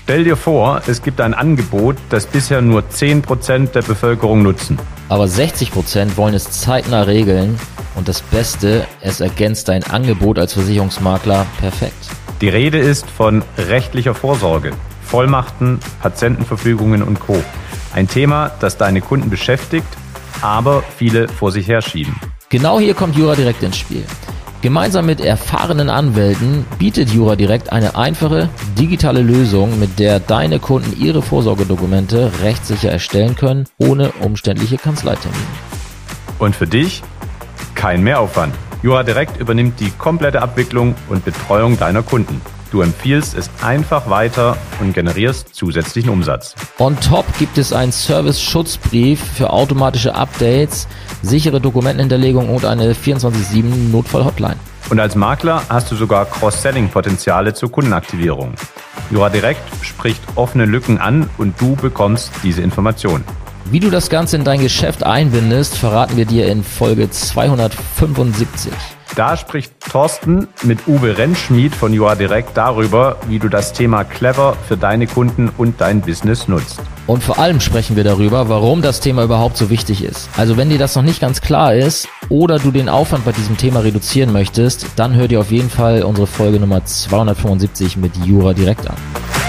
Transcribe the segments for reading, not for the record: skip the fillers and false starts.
Stell dir vor, es gibt ein Angebot, das bisher nur 10% der Bevölkerung nutzen. Aber 60% wollen es zeitnah regeln und das Beste, es ergänzt dein Angebot als Versicherungsmakler perfekt. Die Rede ist von rechtlicher Vorsorge, Vollmachten, Patientenverfügungen und Co. Ein Thema, das deine Kunden beschäftigt, aber viele vor sich herschieben. Genau hier kommt JuraDirekt ins Spiel. Gemeinsam mit erfahrenen Anwälten bietet JuraDirekt eine einfache, digitale Lösung, mit der deine Kunden ihre Vorsorgedokumente rechtssicher erstellen können, ohne umständliche Kanzleitermine. Und für dich kein Mehraufwand. JuraDirekt übernimmt die komplette Abwicklung und Betreuung deiner Kunden. Du empfiehlst es einfach weiter und generierst zusätzlichen Umsatz. On top gibt es einen Service-Schutzbrief für automatische Updates, sichere Dokumentenhinterlegung und eine 24/7 Notfall-Hotline. Und als Makler hast du sogar Cross-Selling-Potenziale zur Kundenaktivierung. JuraDirekt spricht offene Lücken an und du bekommst diese Informationen. Wie du das Ganze in dein Geschäft einbindest, verraten wir dir in Folge 275. Da spricht Thorsten mit Uwe Rentschmied von JuraDirekt darüber, wie du das Thema clever für deine Kunden und dein Business nutzt. Und vor allem sprechen wir darüber, warum das Thema überhaupt so wichtig ist. Also wenn dir das noch nicht ganz klar ist oder du den Aufwand bei diesem Thema reduzieren möchtest, dann hör dir auf jeden Fall unsere Folge Nummer 275 mit JuraDirekt an.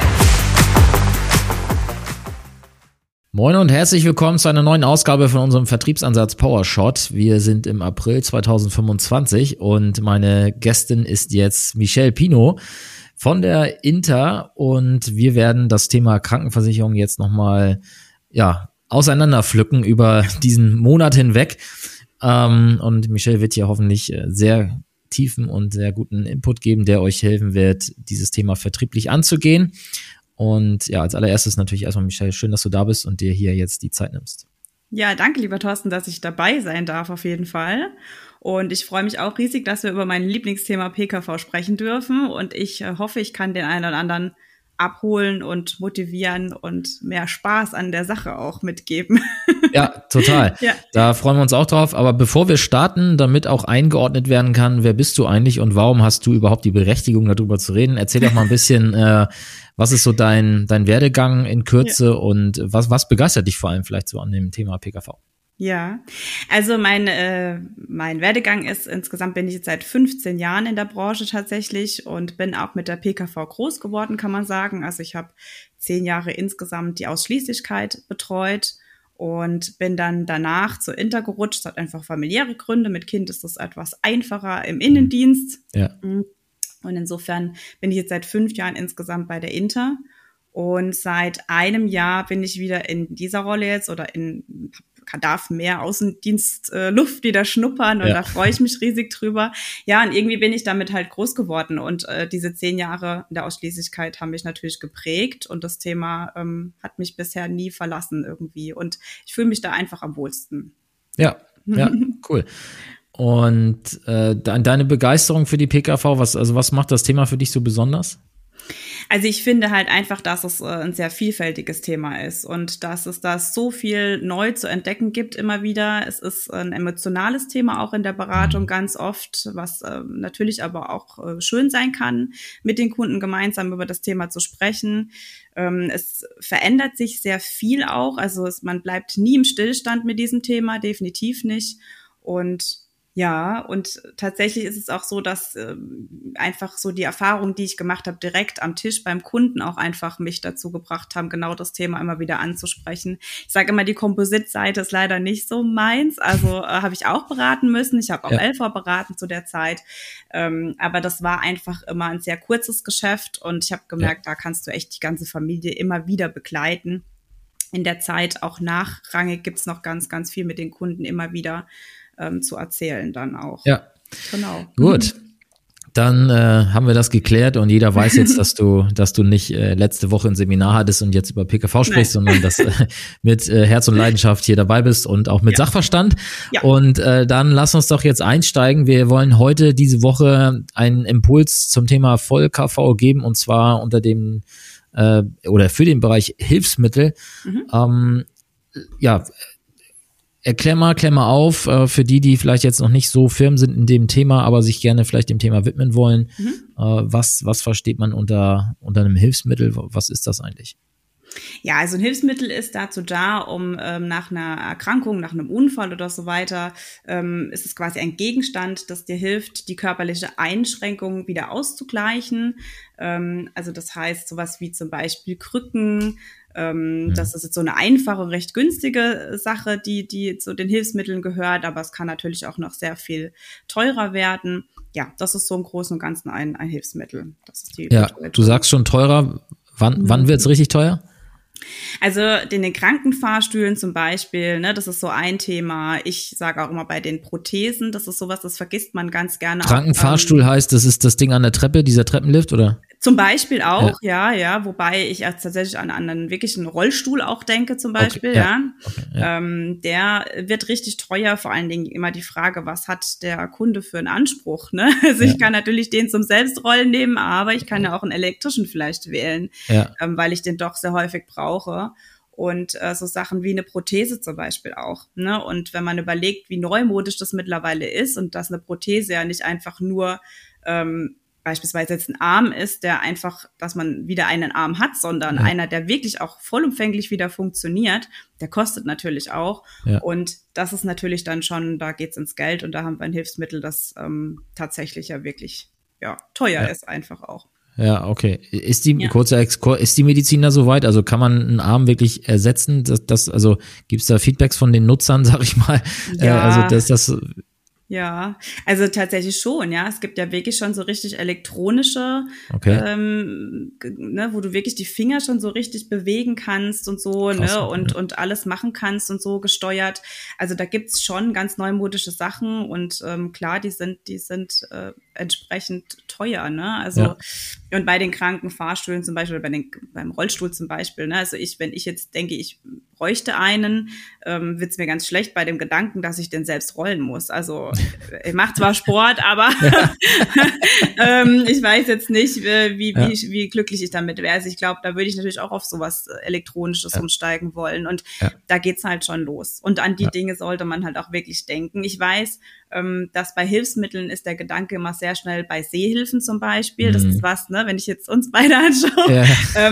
Moin und herzlich willkommen zu einer neuen Ausgabe von unserem Vertriebsansatz PowerShot. Wir sind im April 2025 und meine Gästin ist jetzt Michelle Pino von der Inter und wir werden das Thema Krankenversicherung jetzt nochmal auseinanderpflücken über diesen Monat hinweg. Und Michelle wird hier hoffentlich sehr tiefen und sehr guten Input geben, der euch helfen wird, dieses Thema vertrieblich anzugehen. Und ja, als allererstes natürlich erstmal, Michelle, schön, dass du da bist und dir hier jetzt die Zeit nimmst. Ja, danke, lieber Thorsten, dass ich dabei sein darf auf jeden Fall. Und ich freue mich auch riesig, dass wir über mein Lieblingsthema PKV sprechen dürfen. Und ich hoffe, ich kann den einen oder anderen abholen und motivieren und mehr Spaß an der Sache auch mitgeben. Ja, total. Ja. Da freuen wir uns auch drauf. Aber bevor wir starten, damit auch eingeordnet werden kann, wer bist du eigentlich und warum hast du überhaupt die Berechtigung, darüber zu reden? Erzähl doch mal ein bisschen, was ist so dein Werdegang in Kürze und was begeistert dich vor allem vielleicht so an dem Thema PKV? Ja, also mein Werdegang ist, insgesamt bin ich jetzt seit 15 Jahren in der Branche tatsächlich und bin auch mit der PKV groß geworden, kann man sagen. Also ich habe 10 Jahre insgesamt die Ausschließlichkeit betreut und bin dann danach zur Inter gerutscht. Das hat einfach familiäre Gründe. Mit Kind ist das etwas einfacher im Innendienst. Ja. Und insofern bin ich jetzt seit 5 Jahren insgesamt bei der Inter. Und seit einem Jahr bin ich wieder in dieser Rolle jetzt oder darf mehr Außendienstluft wieder schnuppern und da freue ich mich riesig drüber. Ja, und irgendwie bin ich damit halt groß geworden und diese 10 Jahre in der Ausschließlichkeit haben mich natürlich geprägt und das Thema hat mich bisher nie verlassen irgendwie und ich fühle mich da einfach am wohlsten. Ja, cool. Und deine Begeisterung für die PKV, was macht das Thema für dich so besonders? Also ich finde halt einfach, dass es ein sehr vielfältiges Thema ist und dass es da so viel neu zu entdecken gibt immer wieder. Es ist ein emotionales Thema auch in der Beratung ganz oft, was natürlich aber auch schön sein kann, mit den Kunden gemeinsam über das Thema zu sprechen. Es verändert sich sehr viel auch, also man bleibt nie im Stillstand mit diesem Thema, definitiv nicht. Und ja, und tatsächlich ist es auch so, dass einfach so die Erfahrungen, die ich gemacht habe, direkt am Tisch beim Kunden auch einfach mich dazu gebracht haben, genau das Thema immer wieder anzusprechen. Ich sage immer, die Kompositseite ist leider nicht so meins, also habe ich auch beraten müssen. Ich habe auch LV beraten zu der Zeit, aber das war einfach immer ein sehr kurzes Geschäft und ich habe gemerkt, da kannst du echt die ganze Familie immer wieder begleiten. In der Zeit auch nachrangig gibt's noch ganz, ganz viel mit den Kunden immer wieder zu erzählen dann auch. Ja, genau. Gut, dann haben wir das geklärt und jeder weiß jetzt, dass du nicht letzte Woche ein Seminar hattest und jetzt über PKV sprichst, sondern dass mit Herz und Leidenschaft hier dabei bist und auch mit Sachverstand. Ja. Und dann lass uns doch jetzt einsteigen. Wir wollen heute diese Woche einen Impuls zum Thema Voll-KV geben und zwar unter dem oder für den Bereich Hilfsmittel. Klär mal auf, für die vielleicht jetzt noch nicht so firm sind in dem Thema, aber sich gerne vielleicht dem Thema widmen wollen. Was versteht man unter einem Hilfsmittel? Was ist das eigentlich? Ja, also ein Hilfsmittel ist dazu da, um nach einer Erkrankung, nach einem Unfall oder so weiter, ist es quasi ein Gegenstand, das dir hilft, die körperliche Einschränkung wieder auszugleichen. Also das heißt sowas wie zum Beispiel Krücken. Das ist jetzt so eine einfache, recht günstige Sache, die zu den Hilfsmitteln gehört, aber es kann natürlich auch noch sehr viel teurer werden. Ja, das ist so im Großen und Ganzen ein Hilfsmittel. Das ist die du sagst schon teurer. Wann wird's richtig teuer? Also in den Krankenfahrstühlen zum Beispiel, ne, das ist so ein Thema. Ich sage auch immer bei den Prothesen, das ist sowas, das vergisst man ganz gerne. Krankenfahrstuhl heißt, das ist das Ding an der Treppe, dieser Treppenlift, oder? Zum Beispiel auch, ja, wobei ich tatsächlich an einen wirklichen Rollstuhl auch denke zum Beispiel, Okay, der wird richtig teuer, vor allen Dingen immer die Frage, was hat der Kunde für einen Anspruch, ne? Also ich kann natürlich den zum Selbstrollen nehmen, aber ich kann ja auch einen elektrischen vielleicht wählen, weil ich den doch sehr häufig brauche. Und so Sachen wie eine Prothese zum Beispiel auch, ne? Und wenn man überlegt, wie neumodisch das mittlerweile ist und dass eine Prothese ja nicht einfach nur beispielsweise jetzt ein Arm ist, der einfach, dass man wieder einen Arm hat, sondern einer, der wirklich auch vollumfänglich wieder funktioniert, der kostet natürlich auch. Und das ist natürlich dann schon, da geht's ins Geld und da haben wir ein Hilfsmittel, das tatsächlich ja wirklich teuer ist einfach auch. Ja, okay. Ist die ist die Medizin da so weit? Also kann man einen Arm wirklich ersetzen? Also gibt's da Feedbacks von den Nutzern, sag ich mal? Ja, also tatsächlich schon, ja. Es gibt ja wirklich schon so richtig elektronische, wo du wirklich die Finger schon so richtig bewegen kannst und so, krass, ne, und alles machen kannst und so gesteuert. Also da gibt's schon ganz neumodische Sachen und klar, die sind entsprechend teuer, ne? Also und bei den Krankenfahrstühlen zum Beispiel, oder beim Rollstuhl zum Beispiel, ne? Also wenn ich jetzt denke, ich bräuchte einen, wird's mir ganz schlecht bei dem Gedanken, dass ich den selbst rollen muss. Also ich mache zwar Sport, aber ich weiß jetzt nicht, wie glücklich ich damit wäre. Also ich glaube, da würde ich natürlich auch auf sowas Elektronisches umsteigen wollen. Und da geht's halt schon los. Und an die Dinge sollte man halt auch wirklich denken. Ich weiß, dass bei Hilfsmitteln ist der Gedanke immer sehr schnell bei Sehhilfen zum Beispiel. Das ist was, ne, wenn ich jetzt uns beide anschaue.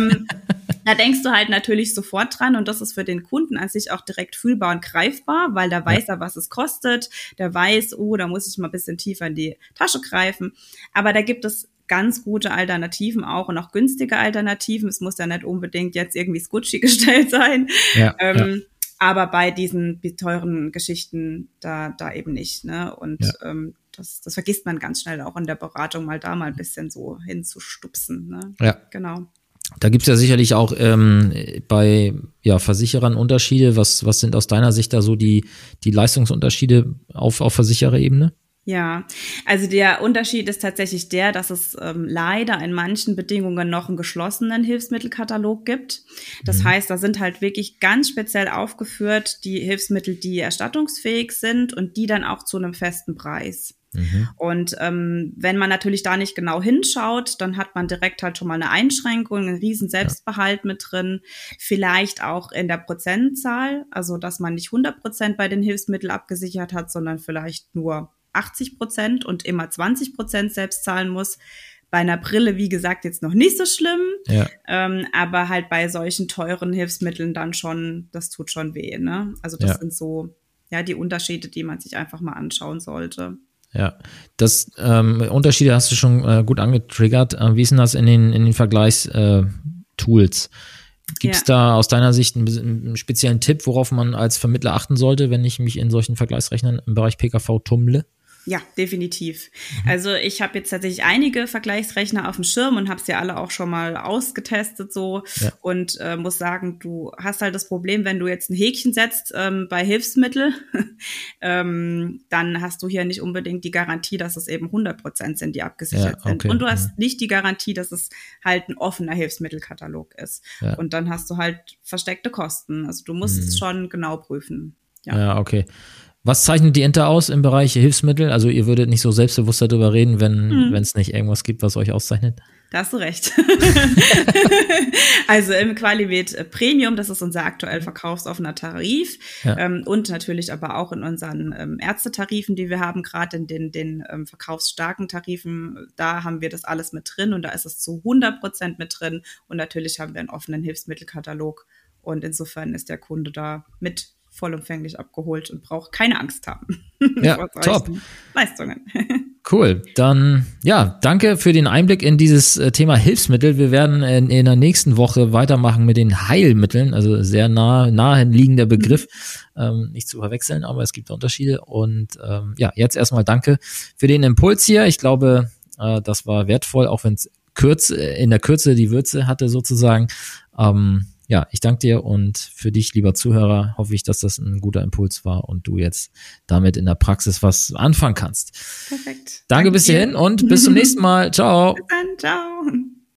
Da denkst du halt natürlich sofort dran und das ist für den Kunden an sich auch direkt fühlbar und greifbar, weil da weiß er, was es kostet. Der weiß, da muss ich mal ein bisschen tiefer in die Tasche greifen. Aber da gibt es ganz gute Alternativen auch und auch günstige Alternativen. Es muss ja nicht unbedingt jetzt irgendwie Gucci gestellt sein. Aber bei diesen teuren Geschichten da eben nicht, ne? Und das vergisst man ganz schnell auch in der Beratung, mal ein bisschen so hinzustupsen, ne? Ja. Genau. Da gibt's ja sicherlich auch bei Versicherern Unterschiede. Was sind aus deiner Sicht da so die Leistungsunterschiede auf Versichererebene? Ja, also der Unterschied ist tatsächlich der, dass es leider in manchen Bedingungen noch einen geschlossenen Hilfsmittelkatalog gibt. Das heißt, da sind halt wirklich ganz speziell aufgeführt die Hilfsmittel, die erstattungsfähig sind und die dann auch zu einem festen Preis. Und wenn man natürlich da nicht genau hinschaut, dann hat man direkt halt schon mal eine Einschränkung, einen riesen Selbstbehalt mit drin, vielleicht auch in der Prozentzahl, also dass man nicht 100% bei den Hilfsmitteln abgesichert hat, sondern vielleicht nur 80% und immer 20% selbst zahlen muss. Bei einer Brille, wie gesagt, jetzt noch nicht so schlimm, aber halt bei solchen teuren Hilfsmitteln dann schon, das tut schon weh, ne? Also das sind so die Unterschiede, die man sich einfach mal anschauen sollte. Ja, das Unterschiede hast du schon gut angetriggert. Wie ist denn das in den Vergleichstools? Gibt es da aus deiner Sicht einen speziellen Tipp, worauf man als Vermittler achten sollte, wenn ich mich in solchen Vergleichsrechnern im Bereich PKV tummle? Ja, definitiv. Also ich habe jetzt tatsächlich einige Vergleichsrechner auf dem Schirm und habe sie alle auch schon mal ausgetestet und muss sagen, du hast halt das Problem, wenn du jetzt ein Häkchen setzt bei Hilfsmittel, dann hast du hier nicht unbedingt die Garantie, dass es eben 100% sind, die abgesichert sind. Und du hast nicht die Garantie, dass es halt ein offener Hilfsmittelkatalog ist. Ja. Und dann hast du halt versteckte Kosten. Also du musst es schon genau prüfen. Ja, okay. Was zeichnet die Inter aus im Bereich Hilfsmittel? Also ihr würdet nicht so selbstbewusst darüber reden, wenn es nicht irgendwas gibt, was euch auszeichnet? Da hast du recht. Also im Qualimed Premium, das ist unser aktuell verkaufsoffener Tarif. Ja. Und natürlich aber auch in unseren Ärztetarifen, die wir haben, gerade in den verkaufsstarken Tarifen, da haben wir das alles mit drin und da ist es zu 100% mit drin. Und natürlich haben wir einen offenen Hilfsmittelkatalog. Und insofern ist der Kunde da mit vollumfänglich abgeholt und braucht keine Angst haben. Ja, top. Leistungen. Cool. Dann, ja, danke für den Einblick in dieses Thema Hilfsmittel. Wir werden in der nächsten Woche weitermachen mit den Heilmitteln, also sehr nahe liegender Begriff, nicht zu verwechseln, aber es gibt Unterschiede. Und ja, jetzt erstmal danke für den Impuls hier. Ich glaube, das war wertvoll, auch wenn es in der Kürze die Würze hatte sozusagen. Ja, ich danke dir und für dich, lieber Zuhörer, hoffe ich, dass das ein guter Impuls war und du jetzt damit in der Praxis was anfangen kannst. Perfekt. Danke bis hierhin und bis zum nächsten Mal. Ciao. Bis dann, ciao.